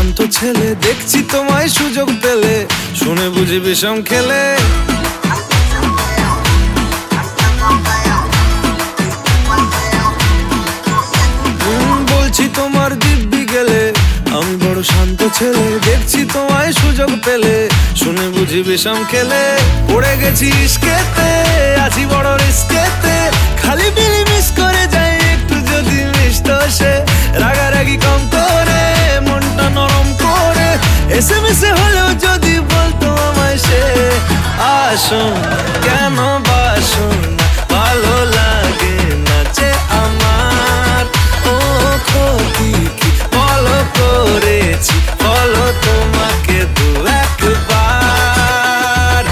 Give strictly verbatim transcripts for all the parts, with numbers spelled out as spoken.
শান্ত ছেলে, দেখছি তোমায় সুযোগ পেলে শুনে বুঝি বিষম খেলে। বলছি তোমার দিব্যি গেলে, আমি বড় শান্ত ছেলে, দেখছি তোমায় সুযোগ পেলে শুনে বুঝি বিষম খেলে। পড়ে গেছি ইস্কেতে, আছি বড় রিস্কেতে, খালি বিলি মিস করে যাই একটু যদি মিষ্ট সে। রাগারাগি কম করে, মনটা নরম করে, এসে মিশে হলেও যদি বলতো আমায় সে। আসুন কেন বাসুন, ভালো লাগে না যে আমার। ও ক্ষতি কি বলো করেছি, বলো তোমাকে দু একবার।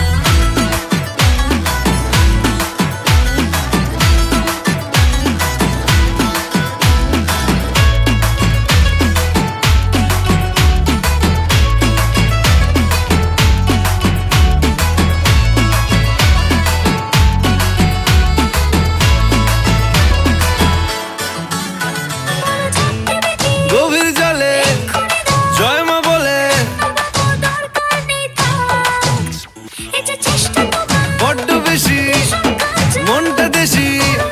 গভীর জলে জয় মা বলে বড্ড বেশি মনটা দেশি,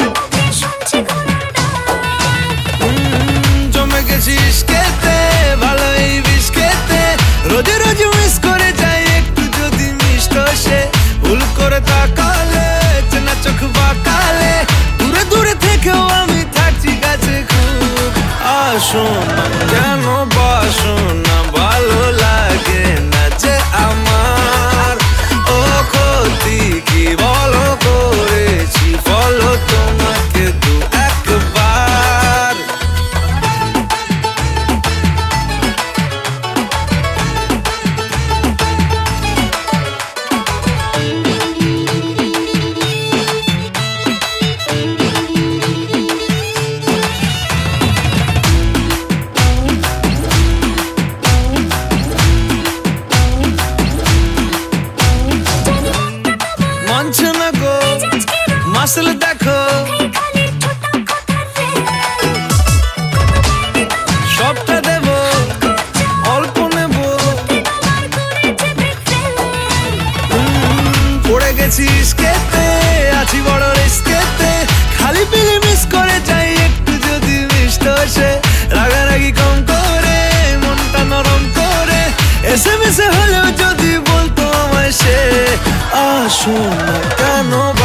জমে গেছি ইস্কেতে, ভালোই বিষ খেতে, রোজে রোজ মিস করে যাই একটু যদি মিষ্ট সে। ভুল করে তাকালে, চেনা চোখ বাঁকালে, দূরে দূরে থেকেও আমি থাকছি কাছে খুব। আসুন কেন বাসুন না, ভালো লাগে না যে আমার। ও ক্ষতি কি বলো করেছি, বলো তোমাকে দু একবার। মানছে না গো মাসল দেখো, সবটা দেব অল্প নেব। পড়ে গেছি ইস্কেতে, আছি বড় রিস্কেতে, খালি পিলি মিস করে যাই একটু যদি মিষ্ট সে। রাগারাগি কম করে, মনটা নরম করে, এসে মিশে হলেও যদি বলতো আমায় সে। আসুন কেন